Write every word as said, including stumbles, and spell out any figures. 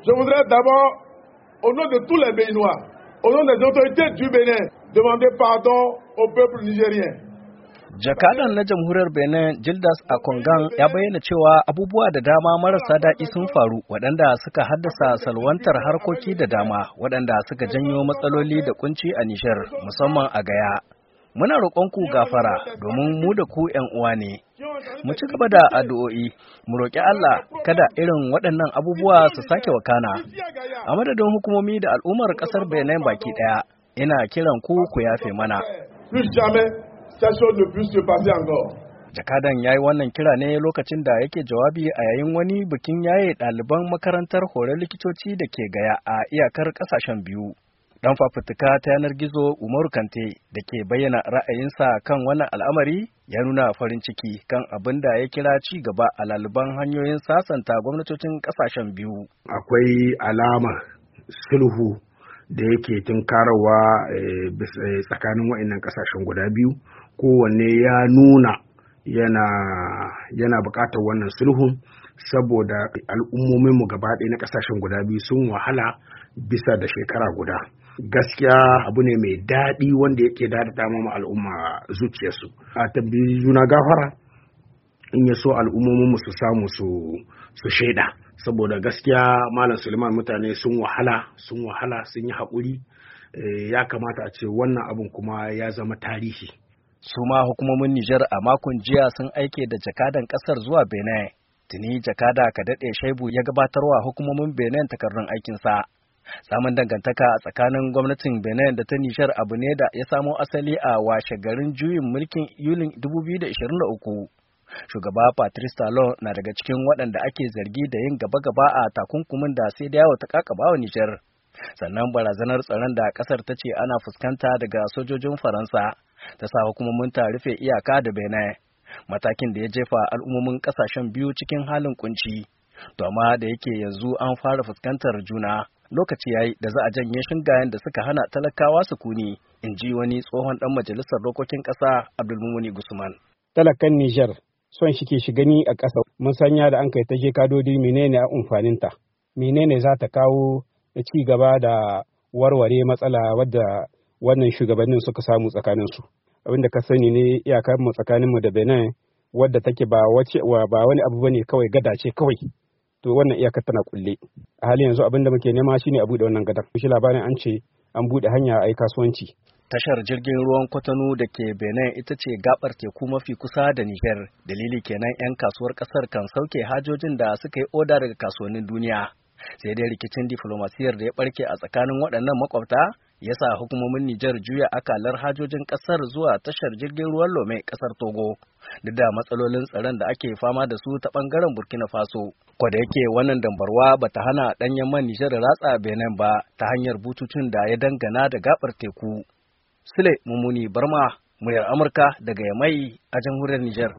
Je voudrais d'abord, au nom de tous les Béninois, au nom des autorités du Bénin, demander pardon au peuple nigérien. Jakadan na jamhuriyar Benin Gildas Akongan ya bayyana cewa abubuwa da dama marasa daɗi sun faru waɗanda suka haddasa salwantar harkoki da dama waɗanda suka janyo matsaloli da kunci a Nijar musamman a Gaya. Muna roƙonku gafara domin mu da ku ‘yan uwa ne. Mu ci gaba da addu'o'i, mu roƙi Allah kada irin waɗannan abubuwa su sake wakana. A madadin hukumomi da al'ummar ƙasar Benin baki ɗaya, ina kiran ku ku yafe mana. Jakadan ya yi wannan kira ne lokacin da yake jawabi a yayin wani bikin yaye ɗaliban makarantar horar likitoci da ke Gaya a iyakar ƙasashen biyu. Dan fafutuka ta yanar gizo Umaru Kante da ke bayyana ra'ayinsa kan wannan al'amari ya nuna farin ciki kan abin da ya kira ci gaba a laliban hanyoyin sasanta gwamnatocin ƙasashen biyu. Akwai alama sulhu da yake tunkarawa tsakanin wa'annan ƙasashen guda biyu, kowanne ya nuna yana yana buƙatar wannan sulhun saboda al'ummominmu gaba ɗaya na ƙasashen guda biyu sun wahala bisa da shekara guda. Gaskiya abu ne mai daɗi wanda yake daɗaɗa ma al'umma zuciyarsu. A tambayi juna gafara in ya so al'ummominmu su samu su shaida. Saboda gaskiya Malam Suleiman mutane sun wahala sun wahala sun yi haƙuri, ya kamata a ce wannan abun kuma ya zama tarihi. Su ma hukumomin Nijar a makon jiya sun aike da jakadan ƙasar zuwa Benin. Tuni jakada Kadaɗe Shaibu ya gabatarwa hukumomin Benin takardun aikinsa. Samun dangantaka a tsakanin gwamnatin Benin da ta Nijar abu ne da ya samo asali a washe garin juyin mulkin Yulin dubu biyu da ashirin da uku. Shugaba Patrice Talon na daga cikin waɗanda ake zargi da yin gaba-gaba a takunkumin da sai da yawo ta kakaba wa Nijar. Sannan barazanar tsaron da ƙasar ta ce ana fuskanta daga sojojin Faransa ta sa hukumomin ta rufe iyaka da Benin. Matakin da ya jefa al'ummomin ƙasashen biyu cikin halin kunci. To amma da yake yanzu an fara fuskantar juna, lokaci yayi da za a janye shingayen da suka hana talakawa sukuni, in ji wani tsohon ɗan majalisar dokokin ƙasa Abdulmumuni Gusman. Talakan Nijar son shi ke shi gani a ƙasa, mun sanya da an kai ta je kadodi menene a amfaninta, menene za ta kawo da ci gaba da warware matsala wadda wannan shugabannin suka samu tsakaninsu. Abin da ka sani ne iyakar mu tsakaninmu da Benin wadda take ba wace ba wani abu bane kawai gada ce kawai. To wannan iyakar tana kulle. A halin yanzu abin da muke nema shine a bude wannan gadar. Shi labarin an ce an bude hanya a yi kasuwanci. Tashar jirgin ruwan Kwatano da ke Benin ita ce gabar teku mafi kusa da Niger. Dalili kenan 'yan kasuwar kasar kan sauke hajojin da suka yi oda daga kasuwannin duniya. Sai dai rikicin diflomasiyar da ya barke a tsakanin waɗannan makwabta ya sa hukumomin Nijar juya akalar hajojin kasar zuwa tashar jirgin ruwan Lome kasar Togo. Duk da matsalolin tsaron da ake fama da su ta bangaren Burkina Faso. Kwada yake wannan dambarwa ba ta hana ɗanyen man Nijar ratsa Benin ba ta hanyar bututun da ya dangana da gabar teku. Sule Mumuni Barma, muryar Amurka daga Yamai a jamhuriyar Nijar.